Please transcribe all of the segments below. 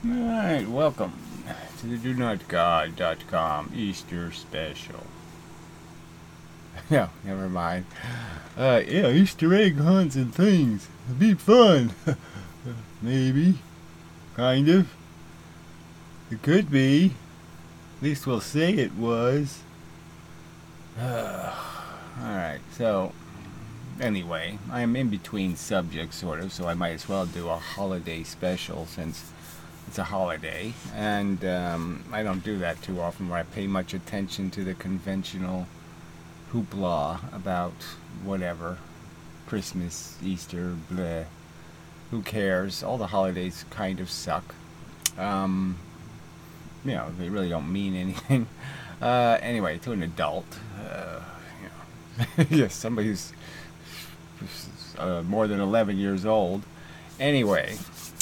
Alright, welcome to the DoNotGod.com Easter special. No, never mind. Yeah, Easter egg hunts and things. It'd be fun. Maybe. Kind of. It could be. At least we'll say it was. Alright, so anyway, I'm in between subjects, sort of, so I might as well do a holiday special since it's a holiday. And I don't do that too often where I pay much attention to the conventional hoopla about whatever. Christmas, Easter, bleh. Who cares? All the holidays kind of suck. They really don't mean anything. Anyway, to an adult, yes, somebody who's more than 11 years old. Anyway,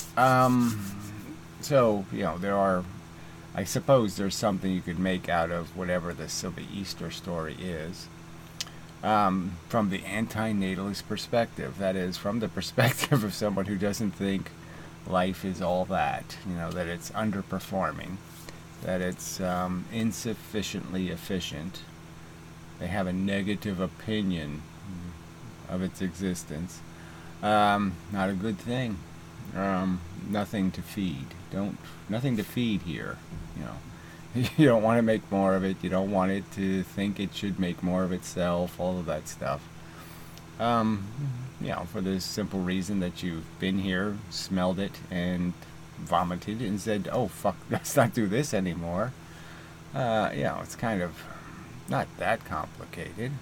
so, I suppose there's something you could make out of whatever the silly Easter story is. From the anti-natalist perspective, that is, from the perspective of someone who doesn't think life is all that, that it's underperforming, that it's insufficiently efficient. They have a negative opinion of its existence. Not a good thing. Nothing to feed. Nothing to feed here. You don't want to make more of it. You don't want it to think it should make more of itself. All of that stuff. For the simple reason that you've been here, smelled it, and vomited, and said, "Oh fuck, let's not do this anymore." It's kind of not that complicated.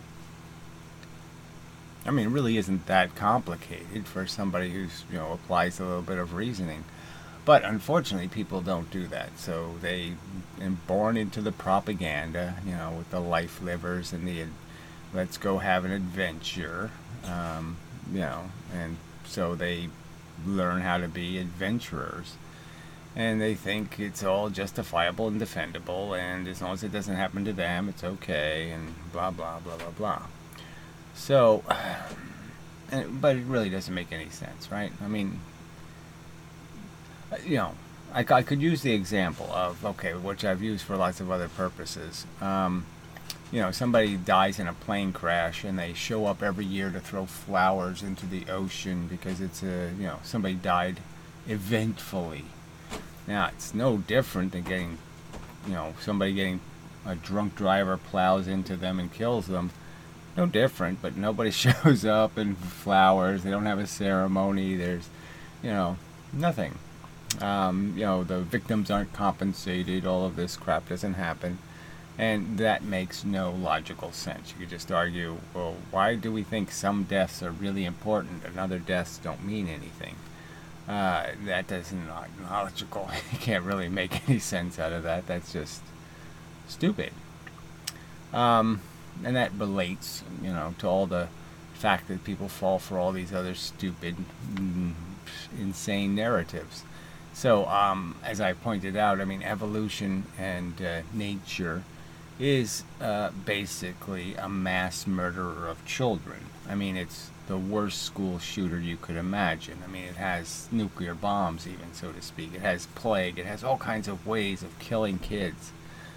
I mean, it really isn't that complicated for somebody who's applies a little bit of reasoning. But unfortunately, people don't do that. So they are born into the propaganda, with the life livers and the let's go have an adventure, and so they learn how to be adventurers. And they think it's all justifiable and defendable, and as long as it doesn't happen to them, it's okay, and blah, blah, blah, blah, blah. So, but it really doesn't make any sense, right? I mean, I could use the example of, which I've used for lots of other purposes. Somebody dies in a plane crash and they show up every year to throw flowers into the ocean because it's somebody died eventfully. Now, it's no different than somebody getting a drunk driver plows into them and kills them. No different, but nobody shows up and flowers. They don't have a ceremony. There's, nothing. The victims aren't compensated. All of this crap doesn't happen. And that makes no logical sense. You could just argue, well, why do we think some deaths are really important and other deaths don't mean anything? That doesn't not logical. You can't really make any sense out of that. That's just stupid. And that relates, to all the fact that people fall for all these other stupid, insane narratives. So, as I pointed out, I mean, evolution and nature is basically a mass murderer of children. I mean, it's the worst school shooter you could imagine. I mean, it has nuclear bombs, even, so to speak. It has plague. It has all kinds of ways of killing kids.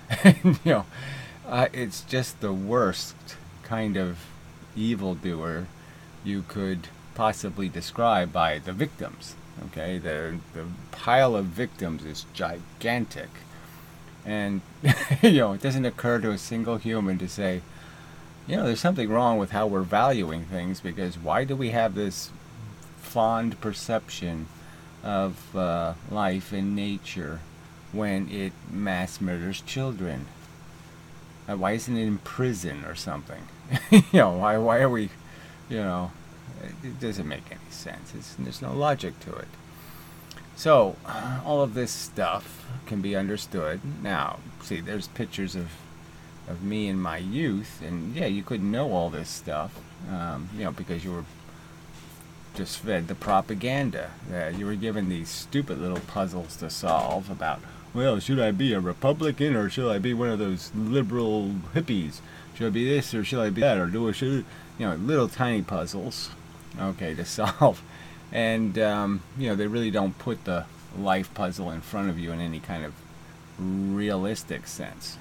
It's just the worst kind of evildoer you could possibly describe by the victims. Okay, the pile of victims is gigantic, and it doesn't occur to a single human to say, there's something wrong with how we're valuing things, because why do we have this fond perception of life in nature when it mass murders children? Why isn't it in prison or something? Why are we, it doesn't make any sense. There's no logic to it. So, all of this stuff can be understood. Now, see, there's pictures of me in my youth, and you couldn't know all this stuff, because you were just fed the propaganda. You were given these stupid little puzzles to solve about, well, should I be a Republican or should I be one of those liberal hippies? Should I be this or should I be that? Or little tiny puzzles, to solve. And, they really don't put the life puzzle in front of you in any kind of realistic sense.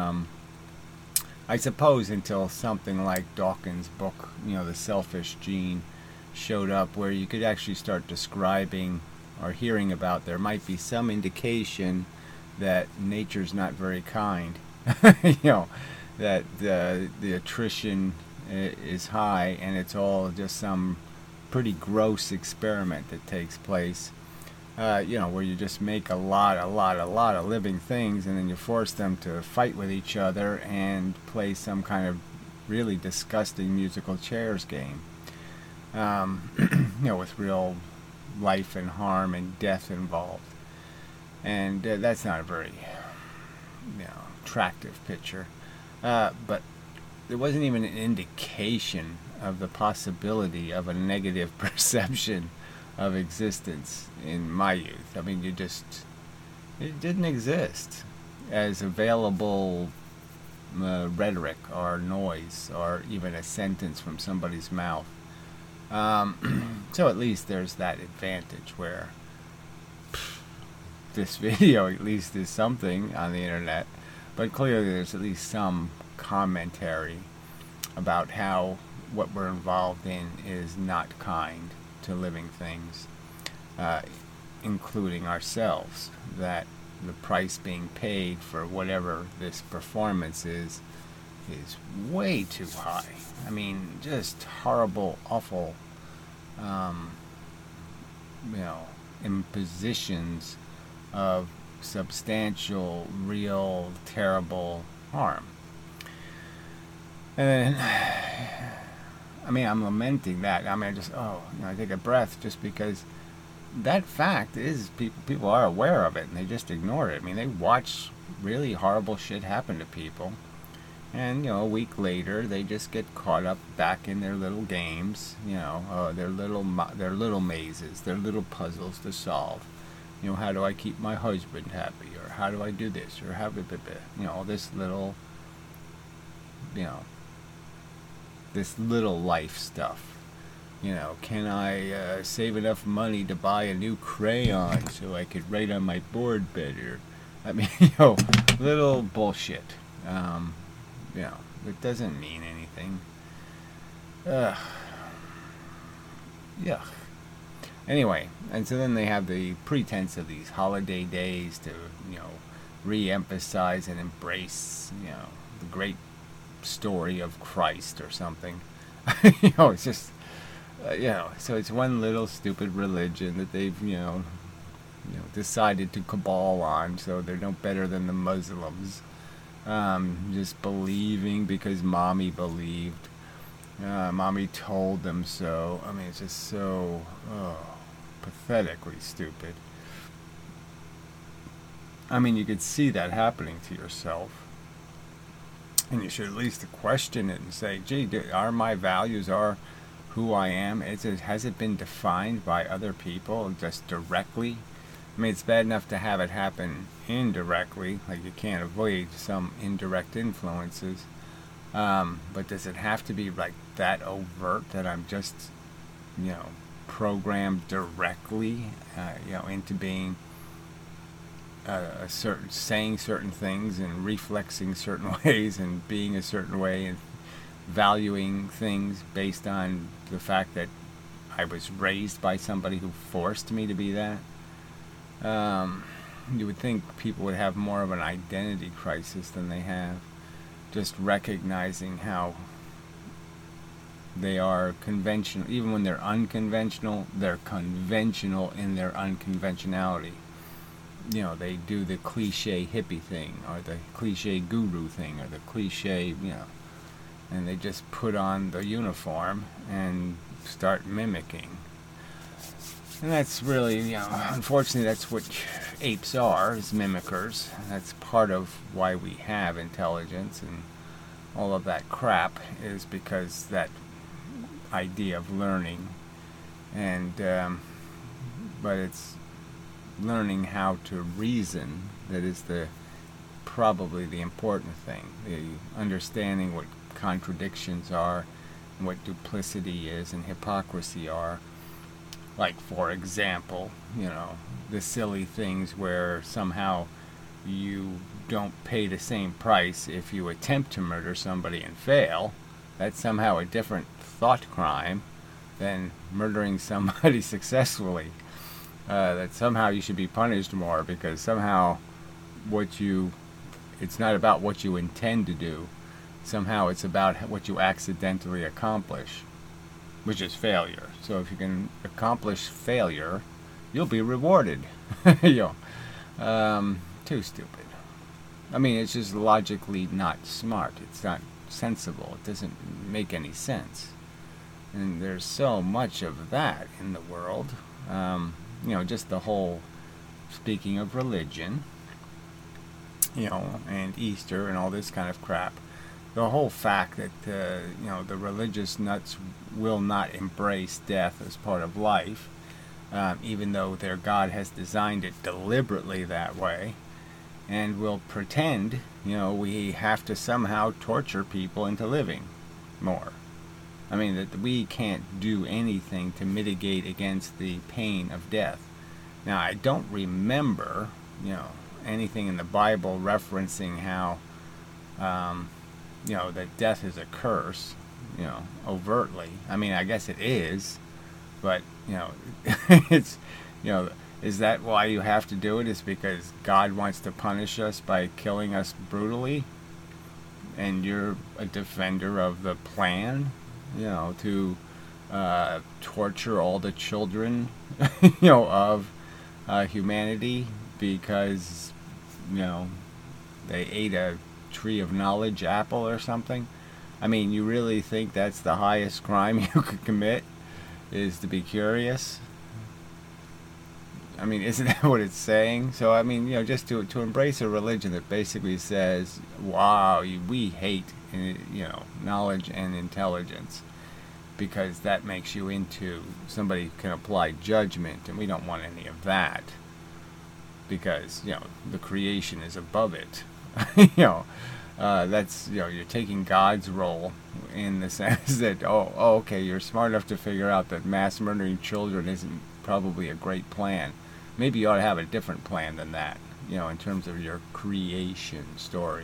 I suppose until something like Dawkins' book, The Selfish Gene, showed up, where you could actually start describing or hearing about, there might be some indication that nature's not very kind. That the attrition is high, and it's all just some pretty gross experiment that takes place. Where you just make a lot of living things, and then you force them to fight with each other and play some kind of really disgusting musical chairs game. With real life and harm and death involved. And that's not a very, attractive picture. But there wasn't even an indication of the possibility of a negative perception of existence in my youth. I mean, it didn't exist as available rhetoric or noise or even a sentence from somebody's mouth. So at least there's that advantage where this video at least is something on the internet, but clearly there's at least some commentary about how what we're involved in is not kind to living things, including ourselves, that the price being paid for whatever this performance is way too high. I mean, just horrible, awful, impositions of substantial, real, terrible harm. And then, I'm lamenting that. I take a breath just because that fact is, people are aware of it and they just ignore it. I mean, they watch really horrible shit happen to people, and a week later they just get caught up back in their little games, their little mazes, their little puzzles to solve. How do I keep my husband happy, or how do I do this, or how this little, this little life stuff. Can I save enough money to buy a new crayon so I could write on my board better? Little bullshit. It doesn't mean anything. Yuck. Anyway, and so then they have the pretense of these holiday days to, re-emphasize and embrace, the great story of Christ or something. It's just, so it's one little stupid religion that they've, decided to cabal on, so they're no better than the Muslims. Just believing because mommy believed. Mommy told them so. It's just so pathetically stupid. You could see that happening to yourself. And you should at least question it and say, gee, are my values, are who I am, has it been defined by other people just directly? It's bad enough to have it happen indirectly, like you can't avoid some indirect influences. But does it have to be like that overt that I'm just, programmed directly, into being saying certain things and reflexing certain ways and being a certain way and valuing things based on the fact that I was raised by somebody who forced me to be that? You would think people would have more of an identity crisis than they have, just recognizing how they are conventional. Even when they're unconventional, they're conventional in their unconventionality. They do the cliche hippie thing, or the cliche guru thing, or the cliche, and they just put on the uniform and start mimicking. And that's really, unfortunately, that's what apes are, is mimickers. That's part of why we have intelligence and all of that crap, is because that idea of learning. And, but it's learning how to reason that is probably the important thing. The understanding what contradictions are, and what duplicity is and hypocrisy are, Like, for example, the silly things where somehow you don't pay the same price if you attempt to murder somebody and fail. That's somehow a different thought crime than murdering somebody successfully. That somehow you should be punished more because somehow it's not about what you intend to do. Somehow it's about what you accidentally accomplish, which is failure. So if you can accomplish failure, you'll be rewarded. Too stupid. I mean, it's just logically not smart. It's not sensible. It doesn't make any sense. And there's so much of that in the world. Just the whole, speaking of religion, and Easter and all this kind of crap. The whole fact that, the religious nuts will not embrace death as part of life, even though their God has designed it deliberately that way, and will pretend, we have to somehow torture people into living more. I mean, that we can't do anything to mitigate against the pain of death. Now, I don't remember, anything in the Bible referencing how, that death is a curse, overtly. I mean, I guess it is, but, it's, is that why you have to do it? Is because God wants to punish us by killing us brutally? And you're a defender of the plan, to torture all the children, of humanity because, they ate a tree of knowledge apple or something? I mean, you really think that's the highest crime you could commit, is to be curious? I mean, isn't that what it's saying? So, I mean, just to embrace a religion that basically says, wow, we hate, knowledge and intelligence, because that makes you into somebody who can apply judgment, and we don't want any of that, because, the creation is above it. That's, you're taking God's role in the sense that, okay, you're smart enough to figure out that mass murdering children isn't probably a great plan. Maybe you ought to have a different plan than that, in terms of your creation story.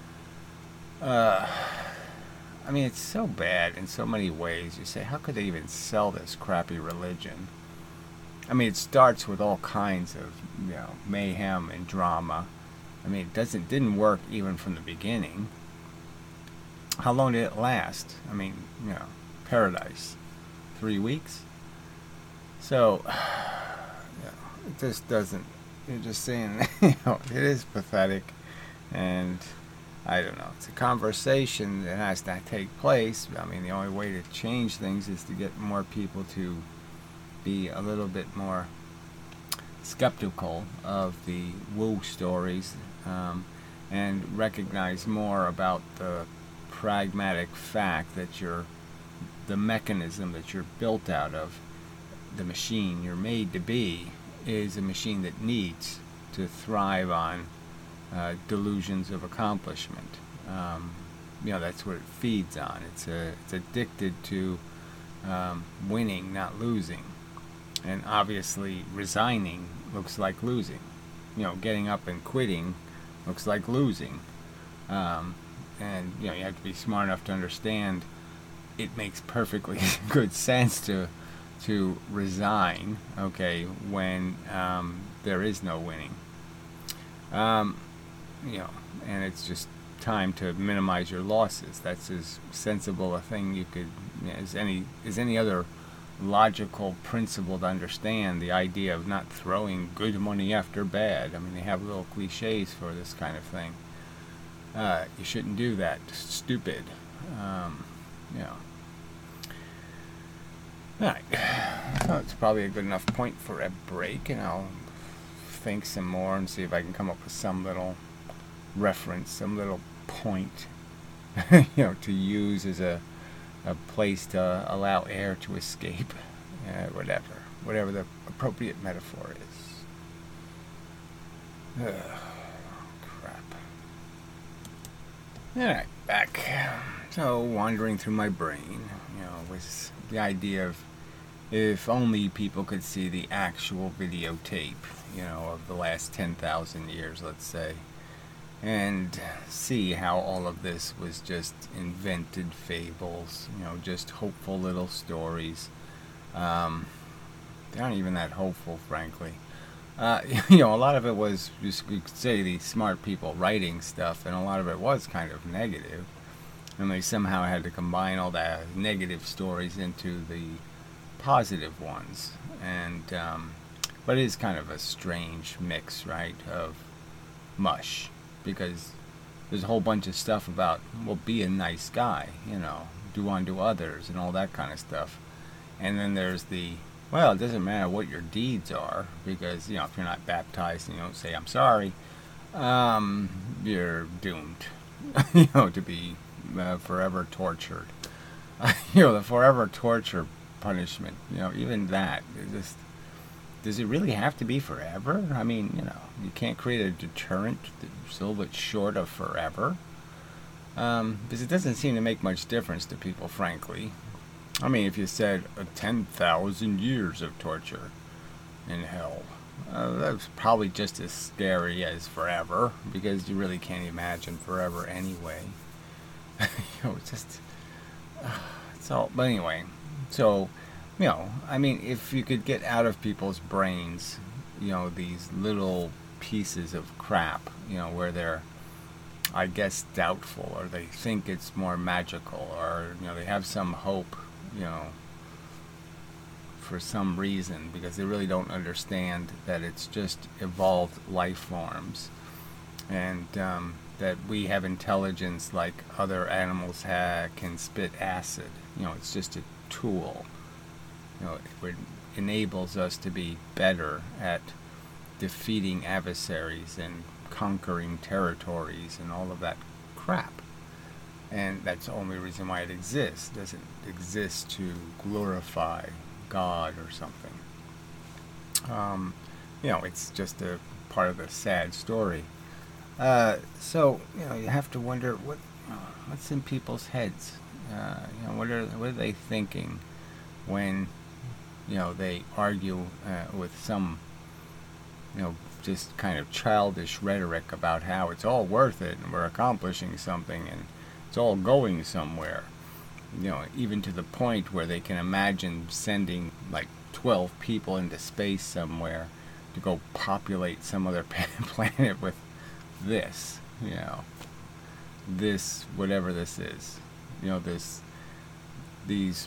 I mean, it's so bad in so many ways. You say, how could they even sell this crappy religion? I mean, it starts with all kinds of, mayhem and drama. I mean, it didn't work even from the beginning. How long did it last? I mean, paradise. 3 weeks? So, it just doesn't. You're just saying, it is pathetic. And I don't know. It's a conversation that has to take place. I mean, the only way to change things is to get more people to be a little bit more skeptical of the woo stories, and recognize more about the pragmatic fact that the mechanism that you're built out of, the machine you're made to be, is a machine that needs to thrive on delusions of accomplishment. That's what it feeds on. It's addicted to winning, not losing. And obviously resigning looks like losing. Getting up and quitting looks like losing. And you have to be smart enough to understand it makes perfectly good sense to resign, okay, when there is no winning. And it's just time to minimize your losses. That's as sensible a thing you could, as any other logical principle to understand. The idea of not throwing good money after bad. I mean, they have little cliches for this kind of thing. You shouldn't do that. Stupid. Alright. So it's probably a good enough point for a break, and I'll think some more and see if I can come up with some little reference, some little point, to use as a place to allow air to escape, whatever the appropriate metaphor is. Crap. Alright, back. So, wandering through my brain, was the idea of, If only people could see the actual videotape, of the last 10,000 years, let's say, and see how all of this was just invented fables, just hopeful little stories. They aren't even that hopeful, frankly. A lot of it was, you could say, the smart people writing stuff, and a lot of it was kind of negative. And they somehow had to combine all the negative stories into the positive ones. But it is kind of a strange mix, right, of mush, because there's a whole bunch of stuff about, well, be a nice guy, do unto others and all that kind of stuff. And then there's the, well, it doesn't matter what your deeds are, because, if you're not baptized and you don't say, I'm sorry, you're doomed, to be forever tortured. The forever torture punishment, even that, does it really have to be forever? I mean, you can't create a deterrent that's a little bit short of forever. Because it doesn't seem to make much difference to people, frankly. I mean, if you said 10,000 years of torture in hell, that's probably just as scary as forever, because you really can't imagine forever anyway. It's just, it's all, but anyway, so, I mean, if you could get out of people's brains, these little pieces of crap, where they're, I guess, doubtful, or they think it's more magical, or, they have some hope, for some reason, because they really don't understand that it's just evolved life forms, and that we have intelligence like other animals can spit acid. It's just a tool. It enables us to be better at defeating adversaries and conquering territories and all of that crap. And that's the only reason why it exists. It doesn't exist to glorify God or something. It's just a part of the sad story. So you have to wonder what's in people's heads. What are they thinking when they argue with some just kind of childish rhetoric about how it's all worth it and we're accomplishing something and it's all going somewhere. Even to the point where they can imagine sending like 12 people into space somewhere to go populate some other planet with this, this, whatever this is, these,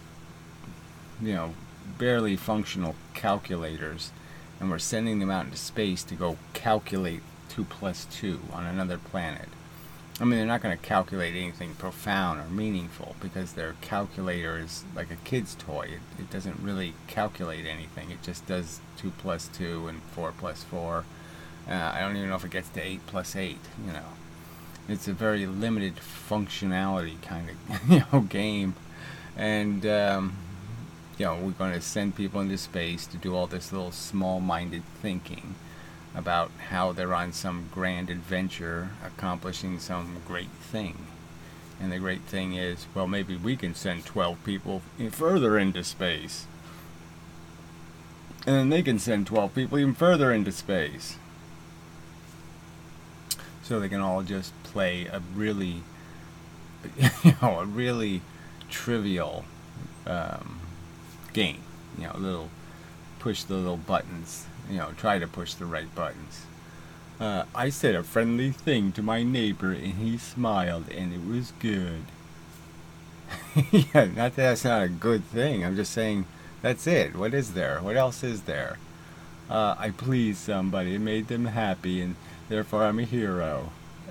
barely functional calculators, and we're sending them out into space to go calculate 2 + 2 on another planet. I mean, they're not going to calculate anything profound or meaningful, because their calculator is like a kid's toy. It doesn't really calculate anything. It just does 2 + 2 and 4 + 4. I don't even know if it gets to 8 + 8, It's a very limited functionality kind of, game. And, we're going to send people into space to do all this little small-minded thinking about how they're on some grand adventure accomplishing some great thing. And the great thing is, well, maybe we can send 12 people further into space. And then they can send 12 people even further into space. So they can all just play a really, a really trivial game. Push the little buttons. Try to push the right buttons. I said a friendly thing to my neighbor and he smiled and it was good. Yeah, not that that's not a good thing. I'm just saying that's it. What is there? What else is there? I pleased somebody. It made them happy and therefore I'm a hero.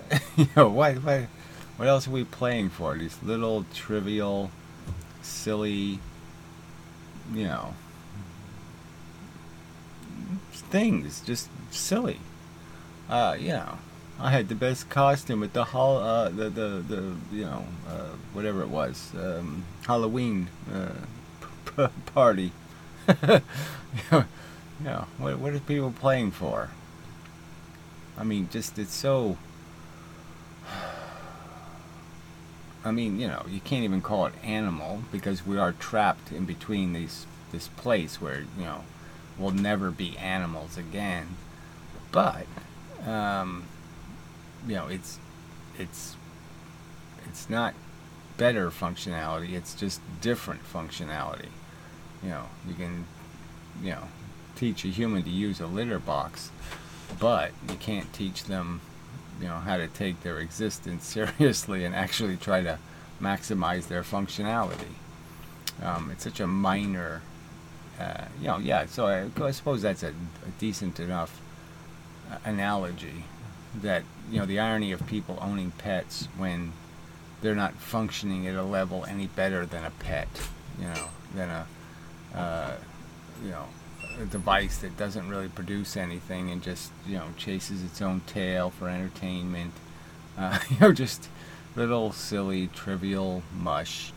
What else are we playing for? These little trivial, silly, things, just silly. I had the best costume at the whatever it was, Halloween party. What are people playing for? I mean, just it's so. I mean, you can't even call it animal, because we are trapped in between these this place where, we'll never be animals again. But it's not better functionality, it's just different functionality. You can teach a human to use a litter box, but you can't teach them how to take their existence seriously and actually try to maximize their functionality. It's such a minor so I suppose that's a decent enough analogy, that the irony of people owning pets when they're not functioning at a level any better than a pet, than a device that doesn't really produce anything and just chases its own tail for entertainment. Just little silly trivial mush,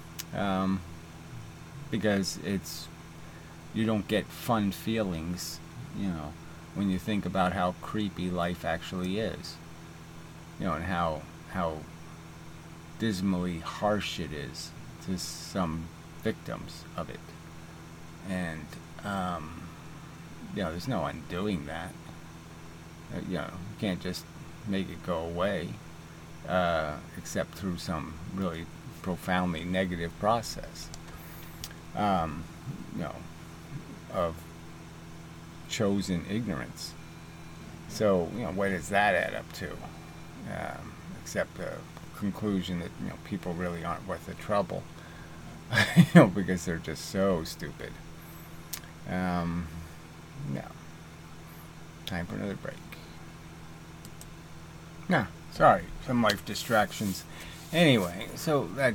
because you don't get fun feelings when you think about how creepy life actually is, and how dismally harsh it is to some victims of it. And there's no undoing that. You can't just make it go away, except through some really profoundly negative process, of chosen ignorance. So, what does that add up to? Except a conclusion that people really aren't worth the trouble, because they're just so stupid. Time for another break. Sorry, some life distractions. Anyway, so that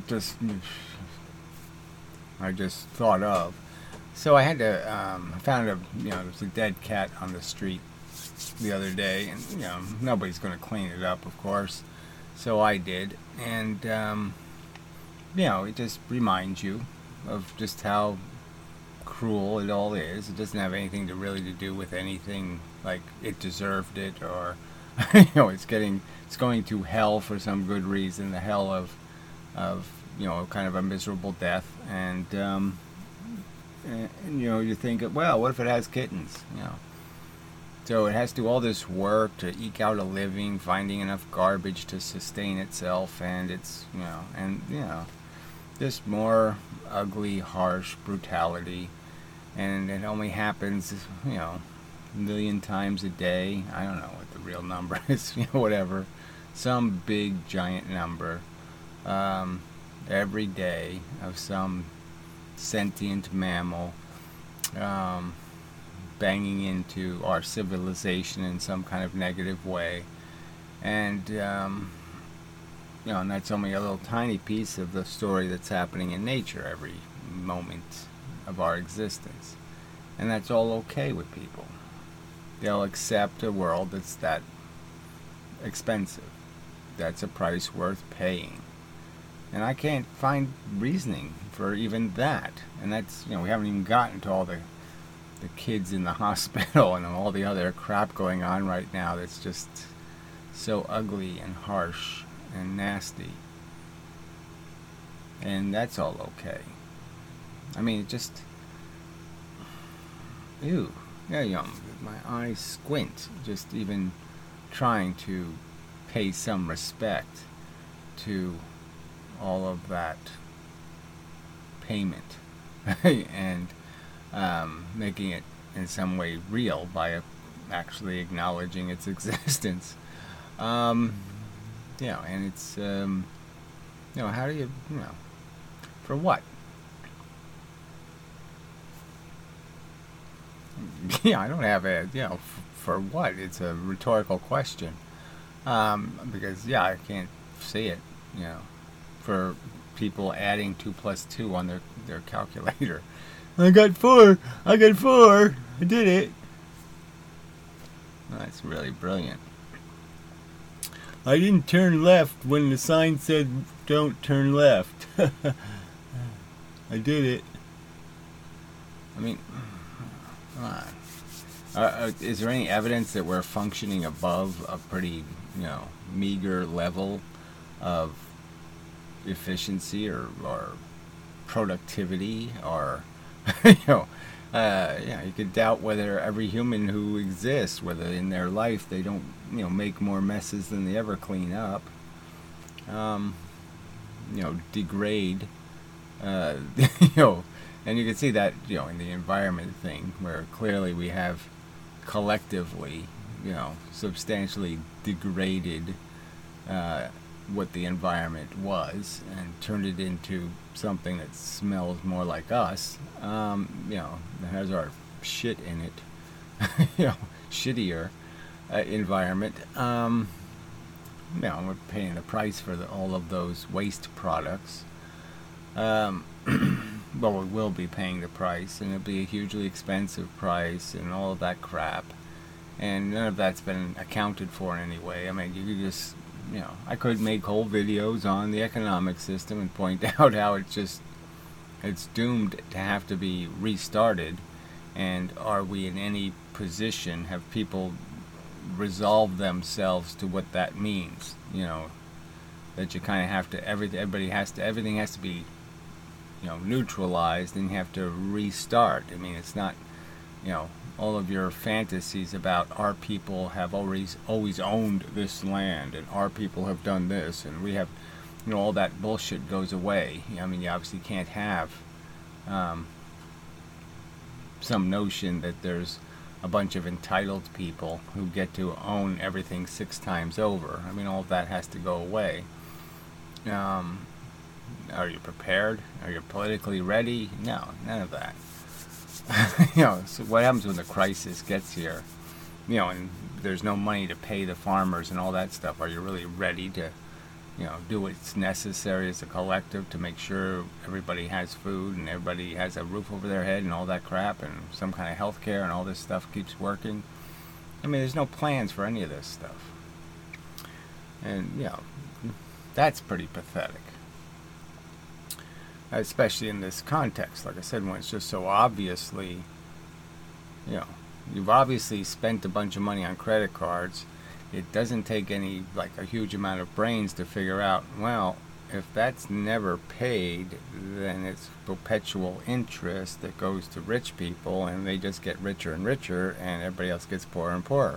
I just thought of. So I had to, I found there was a dead cat on the street the other day, and, nobody's going to clean it up, of course. So I did, and, it just reminds you of just how cruel it all is. It doesn't have anything to do with anything like it deserved it, or, it's going to hell for some good reason, the hell of kind of a miserable death, and you think, well, what if it has kittens? So it has to do all this work to eke out a living, finding enough garbage to sustain itself, and it's just more ugly, harsh brutality, and it only happens a million times a day. I don't know what the real number is, whatever, some big giant number, every day, of some sentient mammal banging into our civilization in some kind of negative way, and and that's only a little tiny piece of the story that's happening in nature every moment of our existence, and that's all okay with people. They'll accept a world that's that expensive. That's a price worth paying. And I can't find reasoning for even that. And that's, we haven't even gotten to all the kids in the hospital and all the other crap going on right now that's just so ugly and harsh and nasty. And that's all okay. I mean, it just... Ew. Yeah, my eyes squint just even trying to pay some respect to all of that payment and making it in some way real by actually acknowledging its existence. And it's, how do you, for what? Yeah, I don't have a, for what? It's a rhetorical question. Because, I can't see it, for people adding 2 plus 2 on their calculator. I got 4, I did it. That's really brilliant. I didn't turn left when the sign said don't turn left. I did it. I mean, come on. Is there any evidence that we're functioning above a pretty, meager level of efficiency or productivity or Yeah, you could doubt whether every human who exists, whether in their life they don't, make more messes than they ever clean up. Um, Degrade. Uh, you know, and you can see that, in the environment thing, where clearly we have collectively, substantially degraded uh, what the environment was and turned it into something that smells more like us, that has our shit in it, shittier environment. We're paying the price for all of those waste products. Um, well, we will be paying the price, and it'll be a hugely expensive price, and all of that crap. And none of that's been accounted for in any way. I mean, you could just, I could make whole videos on the economic system and point out how it's doomed to have to be restarted. And are we in any position, have people resolve themselves to what that means? That you kind of have to, everything has to be, neutralized, and you have to restart. I mean, it's not, all of your fantasies about our people have always owned this land, and our people have done this, and we have, all that bullshit goes away. I mean, you obviously can't have some notion that there's a bunch of entitled people who get to own everything 6 times over. I mean, all of that has to go away. Are you prepared? Are you politically ready? No, none of that. So what happens when the crisis gets here? And there's no money to pay the farmers and all that stuff. Are you really ready to, do what's necessary as a collective to make sure everybody has food and everybody has a roof over their head and all that crap, and some kind of health care and all this stuff keeps working? I mean, there's no plans for any of this stuff. And, that's pretty pathetic. Especially in this context, like I said, when it's just so obviously, you've obviously spent a bunch of money on credit cards. It doesn't take a huge amount of brains to figure out, well, if that's never paid, then it's perpetual interest that goes to rich people, and they just get richer and richer, and everybody else gets poorer and poorer.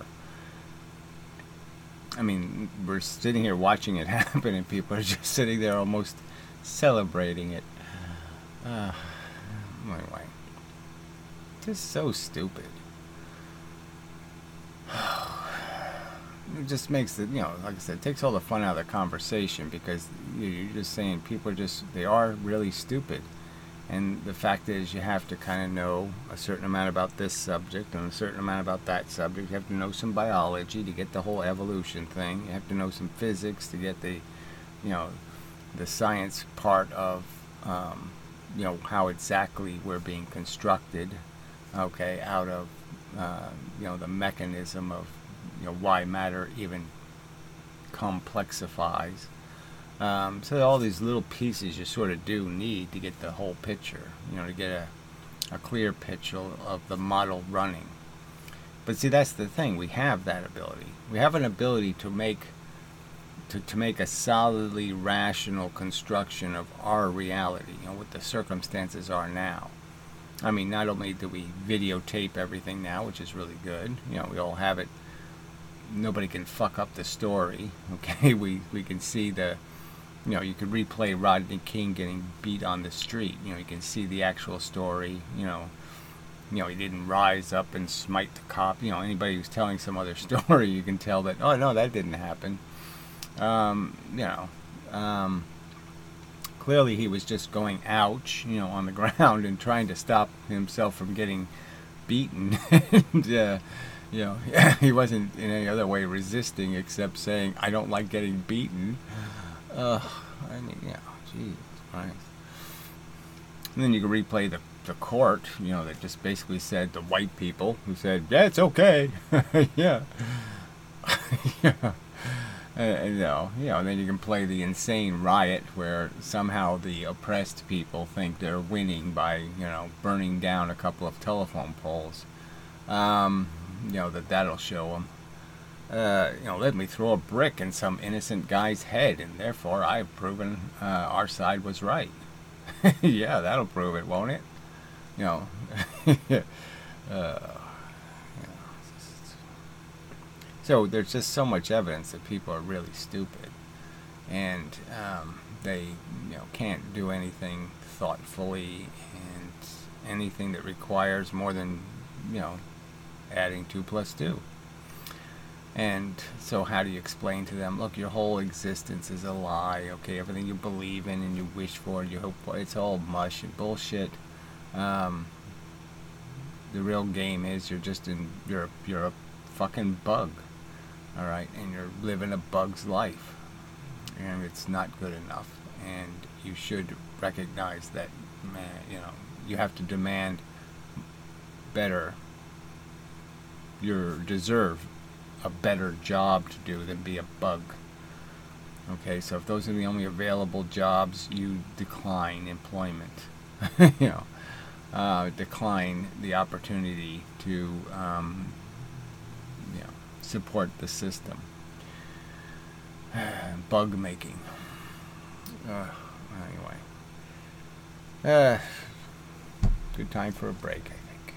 I mean, we're sitting here watching it happen, and people are just sitting there almost celebrating it. Anyway, just so stupid. It just makes it, like I said, it takes all the fun out of the conversation, because you're just saying people they are really stupid. And the fact is, you have to kind of know a certain amount about this subject and a certain amount about that subject. You have to know some biology to get the whole evolution thing. You have to know some physics to get the science part of, how exactly we're being constructed, okay, out of, the mechanism of, why matter even complexifies. So all these little pieces you sort of do need to get the whole picture, to get a clear picture of the model running. But see, that's the thing. We have that ability. We have an ability to make a solidly rational construction of our reality, what the circumstances are now. I mean, not only do we videotape everything now, which is really good, we all have it. Nobody can fuck up the story, okay? We can see you could replay Rodney King getting beat on the street. You can see the actual story. He didn't rise up and smite the cop. Anybody who's telling some other story, you can tell that, oh no, that didn't happen. Clearly he was just going ouch, on the ground and trying to stop himself from getting beaten. And, he wasn't in any other way resisting except saying, I don't like getting beaten. I mean, Jesus Christ. And then you can replay the court, that just basically said the white people who said, yeah, it's okay. Yeah. Yeah. And then you can play the insane riot where somehow the oppressed people think they're winning by, burning down a couple of telephone poles. That'll show them. Let me throw a brick in some innocent guy's head, and therefore I've proven our side was right. Yeah, that'll prove it, won't it? You know, uh, so there's just so much evidence that people are really stupid, and they can't do anything thoughtfully, and anything that requires more than adding 2 plus 2. And so how do you explain to them, look, your whole existence is a lie, okay? Everything you believe in and you wish for and you hope for, it's all mush and bullshit. The real game is you're a fucking bug, all right? And you're living a bug's life, and it's not good enough. And you should recognize that, man, you have to demand better. You deserve a better job to do than be a bug. Okay, so if those are the only available jobs, you decline employment. Decline the opportunity to support the system. Bug making. Anyway, good time for a break, I think.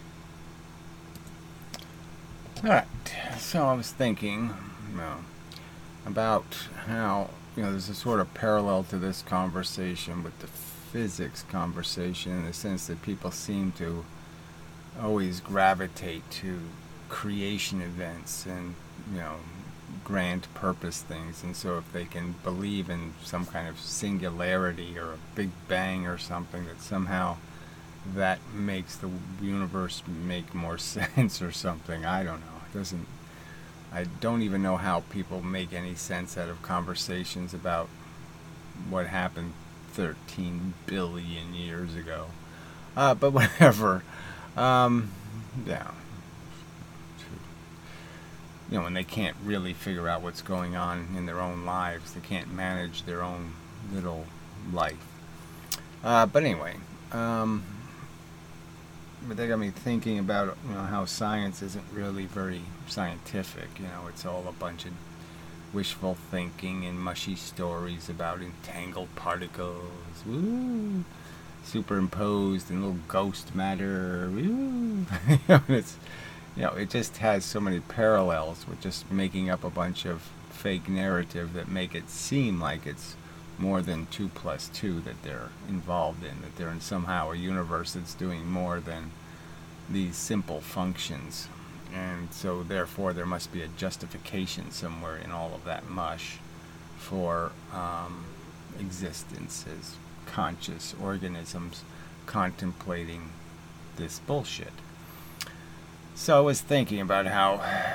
All right. So I was thinking about how there's a sort of parallel to this conversation with the physics conversation, in the sense that people seem to always gravitate to creation events and grand purpose things, and so if they can believe in some kind of singularity or a big bang or something, that somehow that makes the universe make more sense or something. I don't know. I don't even know how people make any sense out of conversations about what happened 13 billion years ago. But whatever. Yeah. When they can't really figure out what's going on in their own lives, they can't manage their own little life. But anyway, but they got me thinking about how science isn't really very scientific. It's all a bunch of wishful thinking and mushy stories about entangled particles, woo, superimposed in little ghost matter, woo. It just has so many parallels with just making up a bunch of fake narrative that make it seem like it's more than 2 plus 2 that they're involved in, that they're in somehow a universe that's doing more than these simple functions. And so therefore there must be a justification somewhere in all of that mush for existence as conscious organisms contemplating this bullshit. So I was thinking about how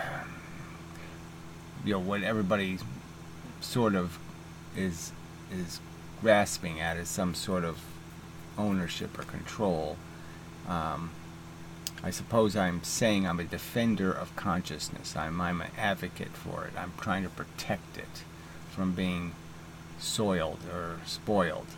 what everybody sort of is grasping at is some sort of ownership or control. I suppose I'm saying I'm a defender of consciousness. I'm an advocate for it. I'm trying to protect it from being soiled or spoiled,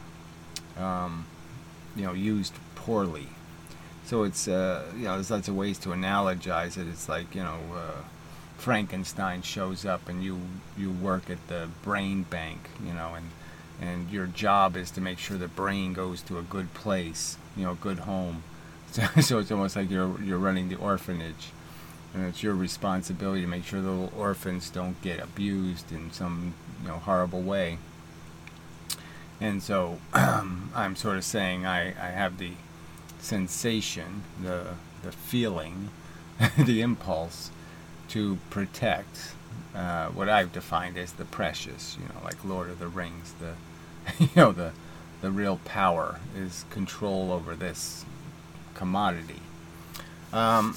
used poorly. So it's there's lots of ways to analogize it. It's like Frankenstein shows up and you work at the brain bank, and your job is to make sure the brain goes to a good place, a good home. So it's almost like you're running the orphanage, and it's your responsibility to make sure the little orphans don't get abused in some horrible way. And so I'm sort of saying I have the sensation, the feeling, the impulse to protect what I've defined as the precious, like Lord of the Rings. The real power is control over this commodity. So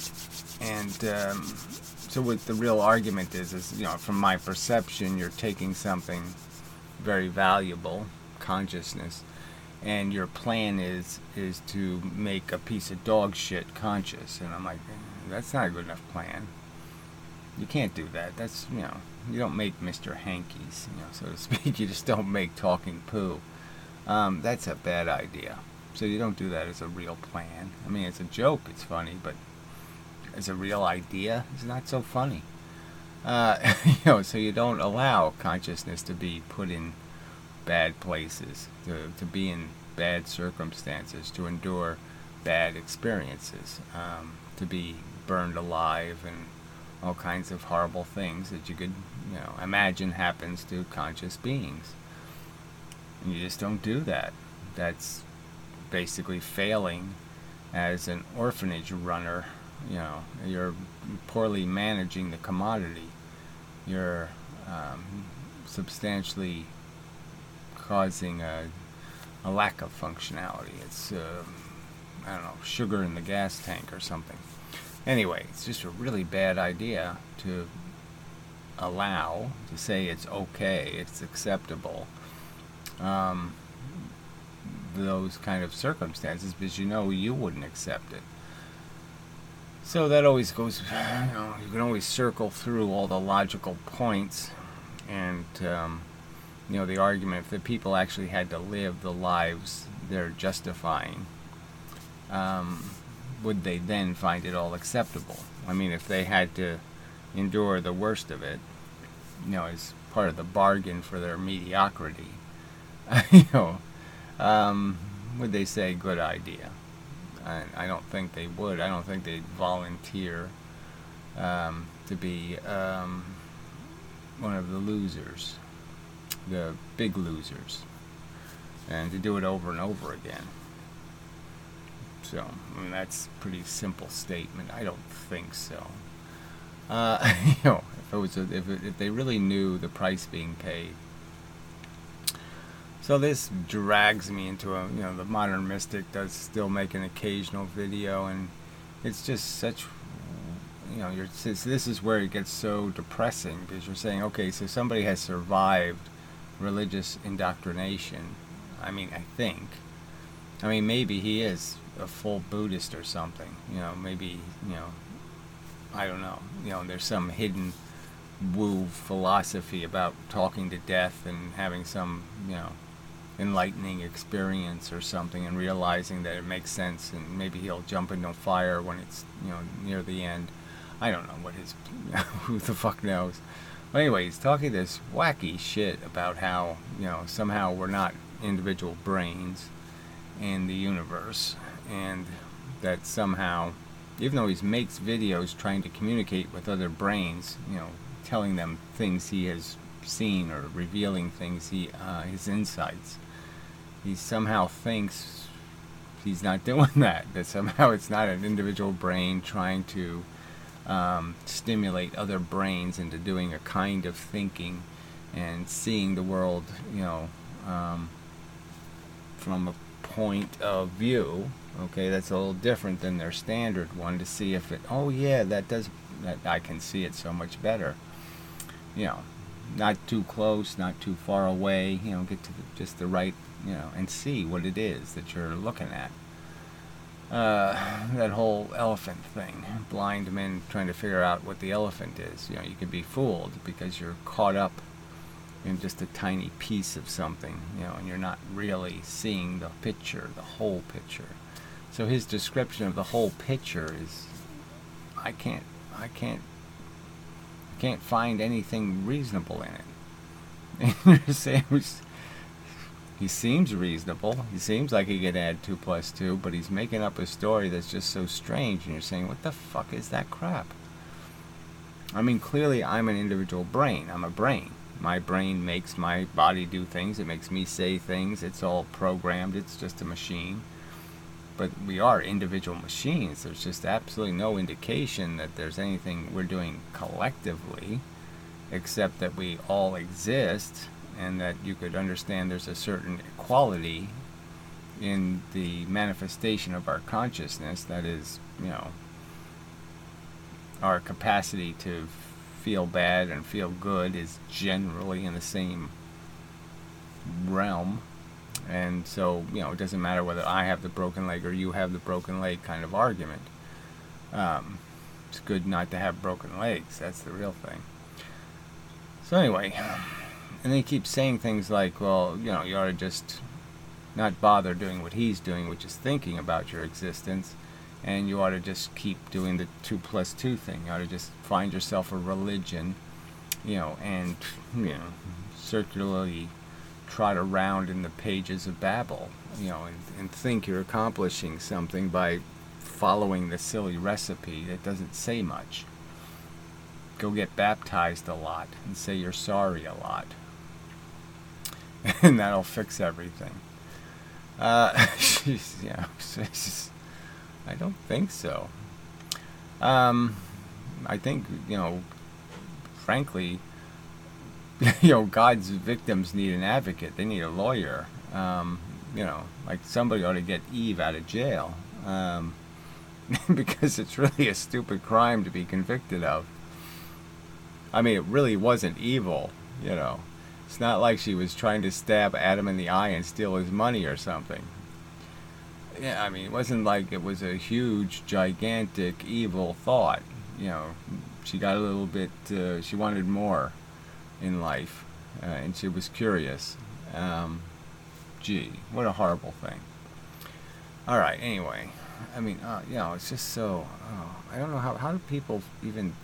what the real argument is from my perception, you're taking something very valuable, consciousness, and your plan is to make a piece of dog shit conscious. And I'm like, that's not a good enough plan. You can't do that. That's, you don't make Mr. Hankies, so to speak. You just don't make talking poo. That's a bad idea. So you don't do that as a real plan. I mean, it's a joke, it's funny, but as a real idea, it's not so funny. So you don't allow consciousness to be put in bad places, to be in bad circumstances, to endure bad experiences, to be burned alive and all kinds of horrible things that you could, imagine happens to conscious beings. And you just don't do that. That's basically failing as an orphanage runner. You're poorly managing the commodity. You're substantially causing a lack of functionality. It's, I don't know, sugar in the gas tank or something. Anyway, it's just a really bad idea to allow, to say it's okay, it's acceptable, those kind of circumstances, because you wouldn't accept it. So that always goes, you can always circle through all the logical points, and the argument, if the people actually had to live the lives they're justifying, would they then find it all acceptable? I mean, if they had to endure the worst of it, as part of the bargain for their mediocrity, would they say good idea? I don't think they would. I don't think they'd volunteer to be one of the losers, the big losers, and to do it over and over again. So, that's a pretty simple statement. I don't think so. If they really knew the price being paid. So this drags me into the modern mystic does still make an occasional video, and it's just such, this is where it gets so depressing, because you're saying, okay, so somebody has survived religious indoctrination. Maybe he is a full Buddhist or something. Maybe, I don't know. There's some hidden woo philosophy about talking to death and having some, enlightening experience or something, and realizing that it makes sense, and maybe he'll jump into a fire when it's, near the end. I don't know what his, who the fuck knows. But anyway, he's talking this wacky shit about how, somehow we're not individual brains in the universe, and that somehow, even though he makes videos trying to communicate with other brains, telling them things he has seen or revealing things his insights, he somehow thinks he's not doing that somehow it's not an individual brain trying to stimulate other brains into doing a kind of thinking and seeing the world, from a point of view. Okay, that's a little different than their standard one, to see if that I can see it so much better. Not too close, not too far away, get to just the right, and see what it is that you're looking at. That whole elephant thing, blind men trying to figure out what the elephant is. You can be fooled because you're caught up in just a tiny piece of something, and you're not really seeing the picture, the whole picture. So his description of the whole picture is, I can't find anything reasonable in it. And you're saying, he seems reasonable. He seems like he could add 2 + 2, but he's making up a story that's just so strange, and you're saying, what the fuck is that crap? Clearly I'm an individual brain. I'm a brain. My brain makes my body do things. It makes me say things. It's all programmed. It's just a machine. But we are individual machines. There's just absolutely no indication that there's anything we're doing collectively, except that we all exist, and that you could understand there's a certain equality in the manifestation of our consciousness. That is, our capacity to feel bad and feel good is generally in the same realm. And so, it doesn't matter whether I have the broken leg or you have the broken leg kind of argument. It's good not to have broken legs. That's the real thing. So anyway, and they keep saying things like, well, you ought to just not bother doing what he's doing, which is thinking about your existence, and you ought to just keep doing the 2 + 2 thing. You ought to just find yourself a religion, and, circularly trot around in the pages of Babel, and think you're accomplishing something by following the silly recipe that doesn't say much. Go get baptized a lot and say you're sorry a lot, and that'll fix everything. I don't think so. I think, frankly, God's victims need an advocate. They need a lawyer. Like somebody ought to get Eve out of jail, because it's really a stupid crime to be convicted of. I mean, it really wasn't evil, It's not like she was trying to stab Adam in the eye and steal his money or something. Yeah, I mean, it wasn't like it was a huge, gigantic, evil thought. She got a little bit, she wanted more in life, and she was curious. Gee, what a horrible thing. All right, anyway, I mean, it's just so, I don't know how do people even,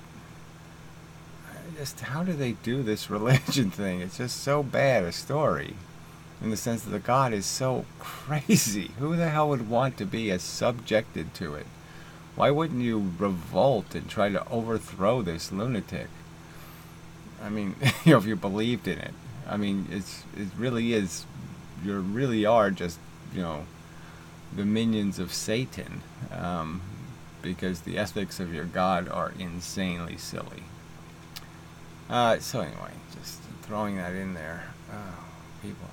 how do they do this religion thing? It's just so bad a story, in the sense that the God is so crazy. Who the hell would want to be as subjected to it? Why wouldn't you revolt and try to overthrow this lunatic? I mean, if you believed in it. I mean, it really is, you really are just, the minions of Satan, because the ethics of your God are insanely silly. So anyway, just throwing that in there. Oh, people.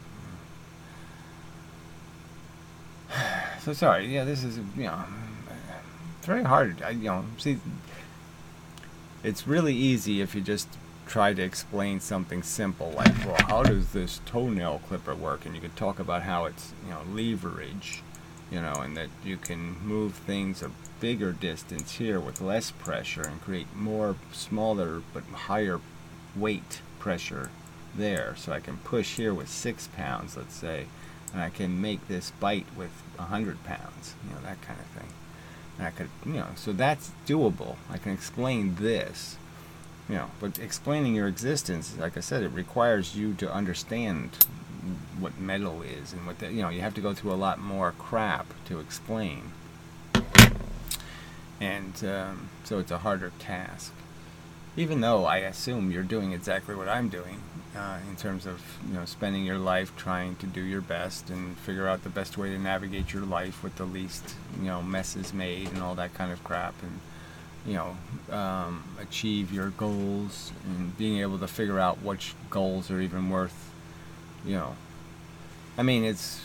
So sorry, this is, it's very hard. See, it's really easy if you just try to explain something simple like, well, how does this toenail clipper work? And you could talk about how it's, leverage, and that you can move things a bigger distance here with less pressure and create more smaller but higher weight pressure there. So I can push here with 6 pounds, let's say, and I can make this bite with 100 pounds, that kind of thing. And I could, so that's doable. I can explain this, but explaining your existence, like I said, it requires you to understand what metal is and what that, you have to go through a lot more crap to explain. And so it's a harder task. Even though I assume you're doing exactly what I'm doing, in terms of spending your life trying to do your best and figure out the best way to navigate your life with the least messes made and all that kind of crap, and achieve your goals, and being able to figure out which goals are even worth, I mean, it's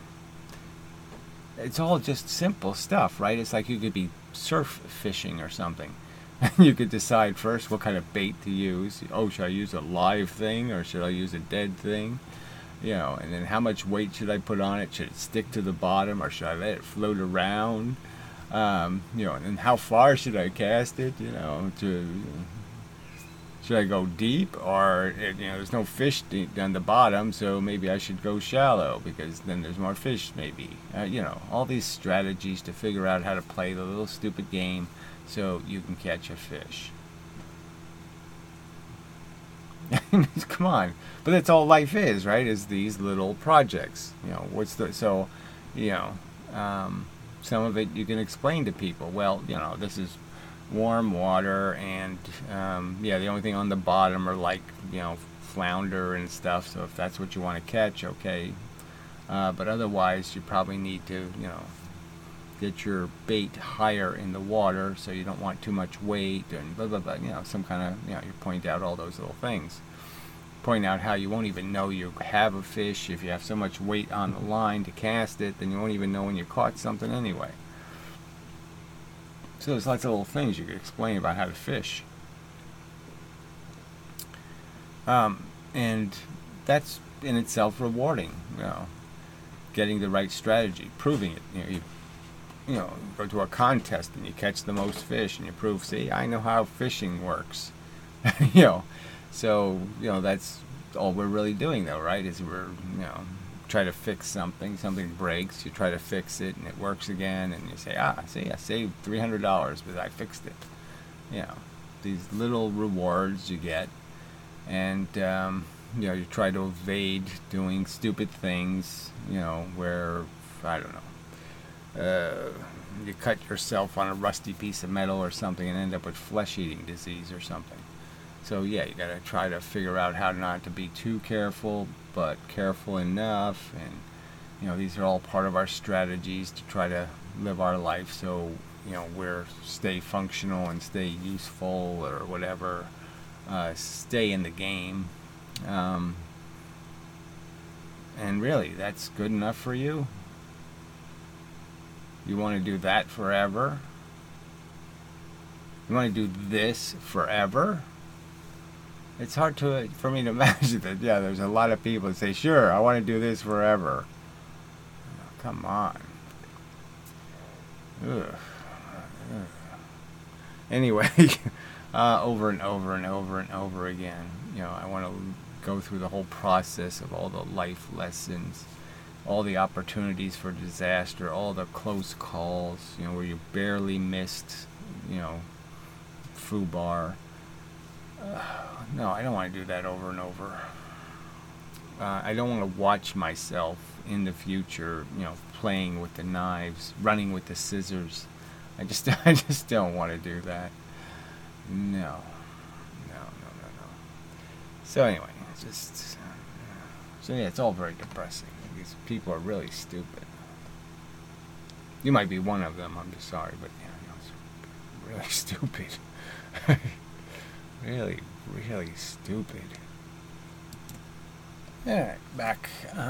all just simple stuff, right? It's like you could be surf fishing or something. You could decide first what kind of bait to use. Oh, should I use a live thing or should I use a dead thing? And then how much weight should I put on it? Should it stick to the bottom or should I let it float around? And then how far should I cast it? Should I go deep, or there's no fish on the bottom, so maybe I should go shallow because then there's more fish, maybe. All these strategies to figure out how to play the little stupid game so you can catch a fish. Come on, but that's all life is, right? Is these little projects. Some of it you can explain to people. Well, this is warm water, and the only thing on the bottom are like flounder and stuff, so if that's what you want to catch, okay, but otherwise you probably need to get your bait higher in the water so you don't want too much weight and blah blah blah, some kind of, you point out all those little things, point out how you won't even know you have a fish if you have so much weight on the line to cast it, then you won't even know when you caught something anyway. So there's lots of little things you could explain about how to fish. And that's in itself rewarding, getting the right strategy, proving it. You go to a contest and you catch the most fish and you prove, see, I know how fishing works. So, that's all we're really doing though, right? Is we're, try to fix something breaks, you try to fix it and it works again, and you say, see, I saved $300 because I fixed it. These little rewards you get, and You try to evade doing stupid things, where, I don't know, you cut yourself on a rusty piece of metal or something and end up with flesh-eating disease or something. So yeah, you gotta try to figure out how not to be too careful, but careful enough. And these are all part of our strategies to try to live our life so we're stay functional and stay useful or whatever, stay in the game. And really, that's good enough for you? You want to do that forever? You want to do this forever? It's hard for me to imagine that. Yeah, there's a lot of people that say, sure, I want to do this forever. Oh, come on. Ugh. Anyway, over and over and over and over again, I want to go through the whole process of all the life lessons, all the opportunities for disaster, all the close calls, where you barely missed, FUBAR. No, I don't want to do that over and over. I don't want to watch myself in the future, playing with the knives, running with the scissors. I just don't want to do that. No. So anyway, it's all very depressing. These people are really stupid. You might be one of them. I'm just sorry, but it's really stupid. Really, really stupid. Alright, back.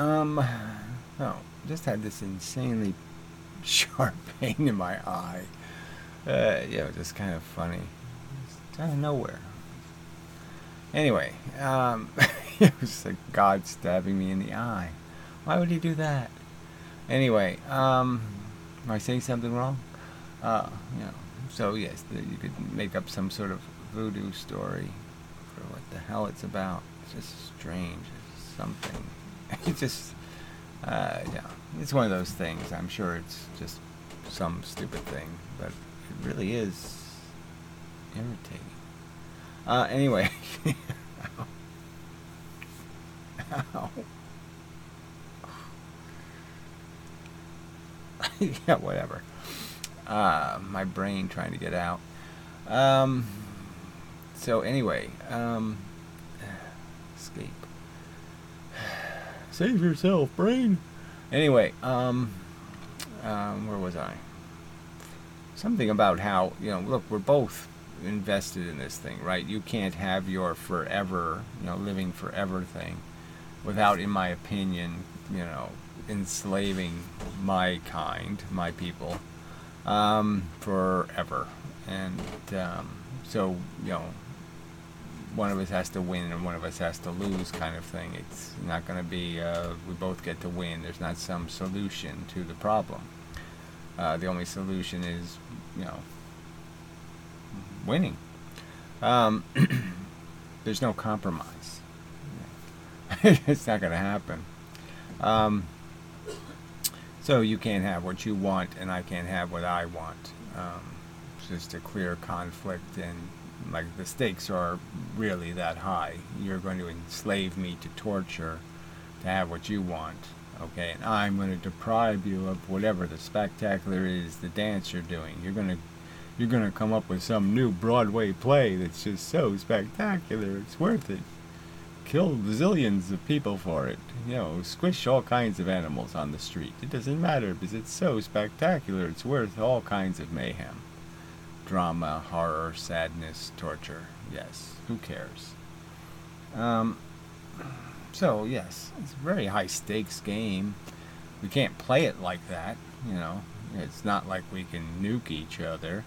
Just had this insanely sharp pain in my eye. Just kind of funny. Just out of nowhere. Anyway, it was like God stabbing me in the eye. Why would he do that? Anyway, am I saying something wrong? So yes, you could make up some sort of voodoo story for what the hell it's about. It's just strange. It's something. It's just, it's one of those things. I'm sure it's just some stupid thing, but it really is irritating. Anyway. Ow. Yeah, whatever. My brain trying to get out. So anyway, escape. Save yourself, brain. Anyway, where was I? Something about how, look, we're both invested in this thing, right? You can't have your forever, living forever thing without, in my opinion, enslaving my kind, my people, forever. And so, one of us has to win and one of us has to lose kind of thing. It's not going to be we both get to win. There's not some solution to the problem. The only solution is, winning. There's no compromise. It's not going to happen. So you can't have what you want and I can't have what I want. It's just a clear conflict, and like the stakes are really that high. You're going to enslave me to torture to have what you want, okay? And I'm going to deprive you of whatever the spectacular is, the dance you're doing. You're going to come up with some new Broadway play that's just so spectacular. It's worth it. Kill zillions of people for it. Squish all kinds of animals on the street. It doesn't matter because it's so spectacular. It's worth all kinds of mayhem. Drama, horror, sadness, torture. Yes, who cares? So, yes, it's a very high stakes game. We can't play it like that, It's not like we can nuke each other.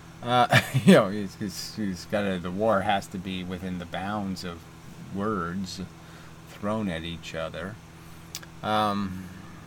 The war has to be within the bounds of words thrown at each other. And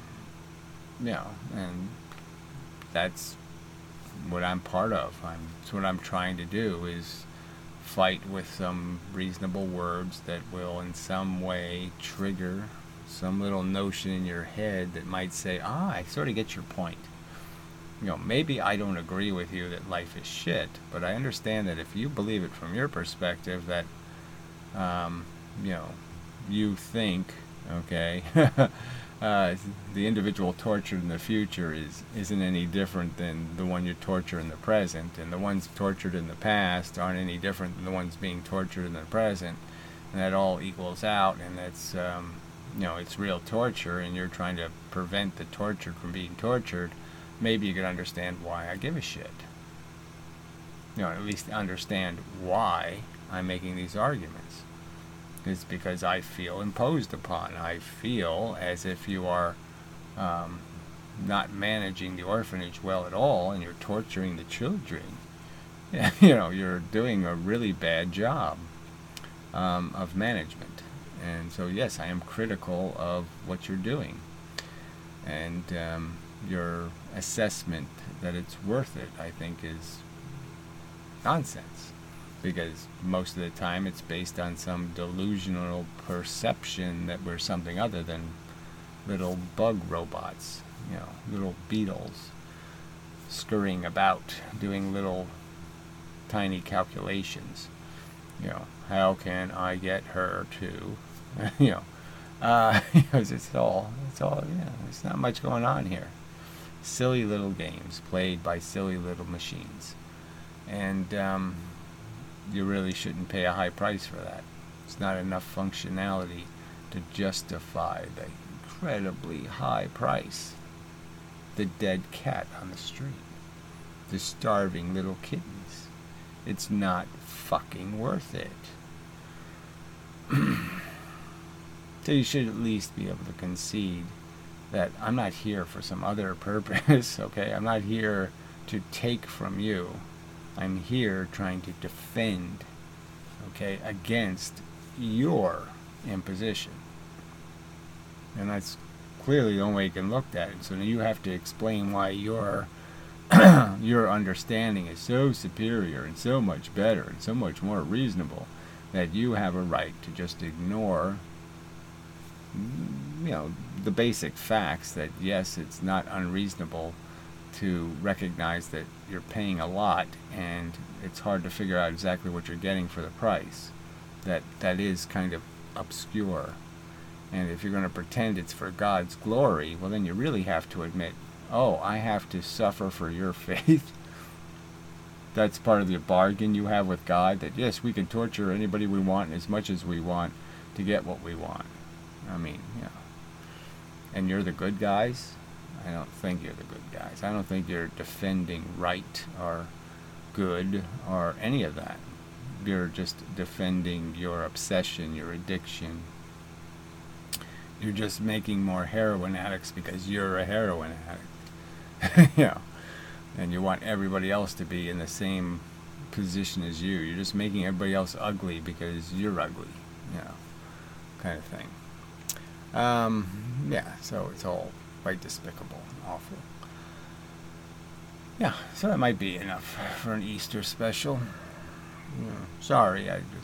that's what I'm part of. That's what I'm trying to do, is fight with some reasonable words that will in some way trigger some little notion in your head that might say, I sort of get your point. Maybe I don't agree with you that life is shit, but I understand that if you believe it from your perspective, that, you think, okay, the individual tortured in the future isn't any different than the one you torture in the present, and the ones tortured in the past aren't any different than the ones being tortured in the present, and that all equals out, and that's it's real torture, and you're trying to prevent the tortured from being tortured. Maybe you could understand why I give a shit. At least understand why I'm making these arguments. It's because I feel imposed upon. I feel as if you are not managing the orphanage well at all, and you're torturing the children. You're doing a really bad job of management. And so, yes, I am critical of what you're doing. And your assessment that it's worth it, I think, is nonsense. Because most of the time it's based on some delusional perception that we're something other than little bug robots, little beetles scurrying about, doing little tiny calculations. How can I get her to, because it's all, there's not much going on here. Silly little games played by silly little machines. And you really shouldn't pay a high price for that. It's not enough functionality to justify the incredibly high price. The dead cat on the street. The starving little kittens. It's not fucking worth it. So you should at least be able to concede that I'm not here for some other purpose, okay? I'm not here to take from you. I'm here trying to defend, okay, against your imposition. And that's clearly the only way you can look at it. So now you have to explain why your understanding is so superior and so much better and so much more reasonable that you have a right to just ignore, the basic facts that, yes, it's not unreasonable to recognize that you're paying a lot and it's hard to figure out exactly what you're getting for the price. That is kind of obscure. And if you're going to pretend it's for God's glory, well, then you really have to admit, oh, I have to suffer for your faith. That's part of the bargain you have with God, that yes, we can torture anybody we want as much as we want to get what we want. I mean, and you're the good guys? I don't think you're the good guys. I don't think you're defending right or good or any of that. You're just defending your obsession, your addiction. You're just making more heroin addicts because you're a heroin addict. And you want everybody else to be in the same position as you. You're just making everybody else ugly because you're ugly, kind of thing. So it's all quite despicable and awful. Yeah, so that might be enough for an Easter special. Sorry,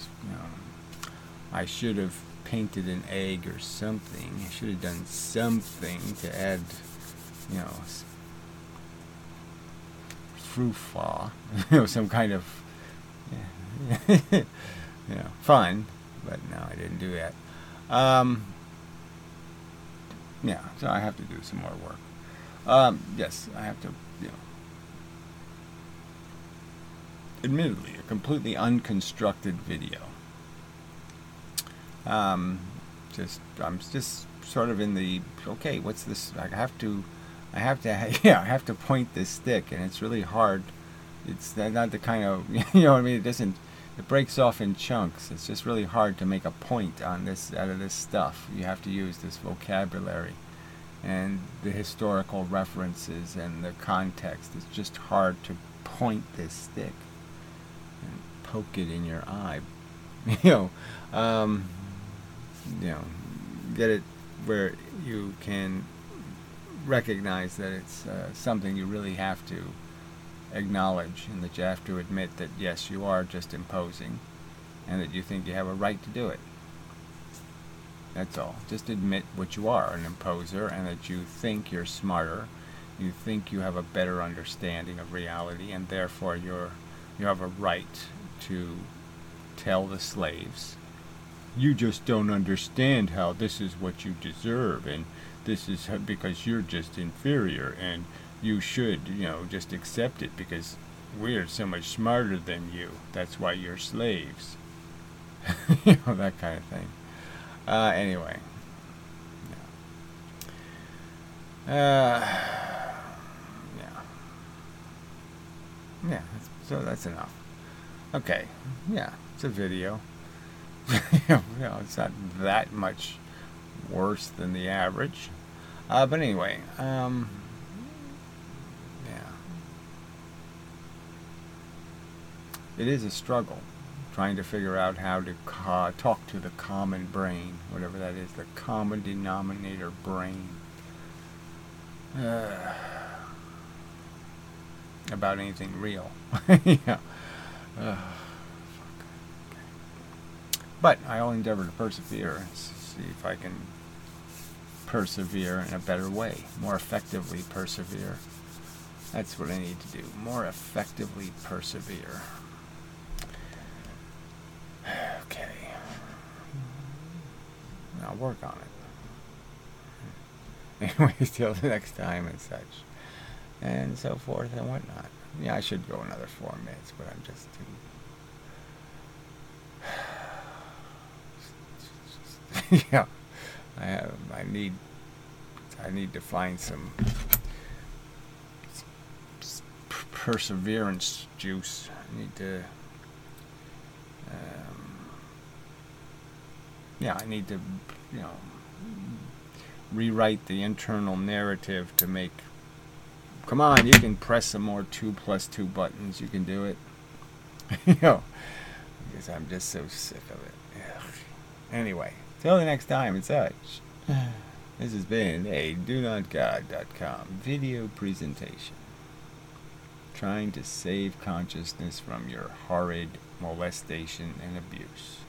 I should have painted an egg or something. I should have done something to add, frou-frou, some kind of, fun. But no, I didn't do that. So I have to do some more work. Yes, I have to, admittedly, a completely unconstructed video. I'm just sort of in the, okay, what's this? I have to point this stick, and it's really hard. It's not the kind of, it breaks off in chunks. It's just really hard to make a point on this, out of this stuff. You have to use this vocabulary and the historical references and the context. It's just hard to point this stick and poke it in your eye. Get it where you can recognize that it's something you really have to acknowledge, and that you have to admit that yes, you are just imposing, and that you think you have a right to do it. That's all. Just admit what you are, an imposer, and that you think you're smarter, you think you have a better understanding of reality, and therefore you have a right to tell the slaves you just don't understand how this is what you deserve, and this is because you're just inferior, and you should, just accept it because we're so much smarter than you. That's why you're slaves. That kind of thing. Anyway. Yeah. Yeah, so that's enough. Okay, yeah, it's a video. It's not that much worse than the average. But anyway, yeah. It is a struggle trying to figure out how to talk to the common brain, whatever that is, the common denominator brain. About anything real. Yeah. But I'll endeavor to persevere and see if I can persevere in a better way, more effectively persevere. That's what I need to do, more effectively persevere. Okay. I'll work on it. Anyways, till the next time and such. And so forth and whatnot. Yeah, I should go another 4 minutes, but I'm just too... Yeah, I need to find some perseverance juice. I need to I need to rewrite the internal narrative to make... Come on, you can press some more 2+2 buttons. You can do it. Because I'm just so sick of it. Ugh. Anyway, till the next time and such. This has been a DoNotGod.com video presentation. Trying to save consciousness from your horrid molestation and abuse.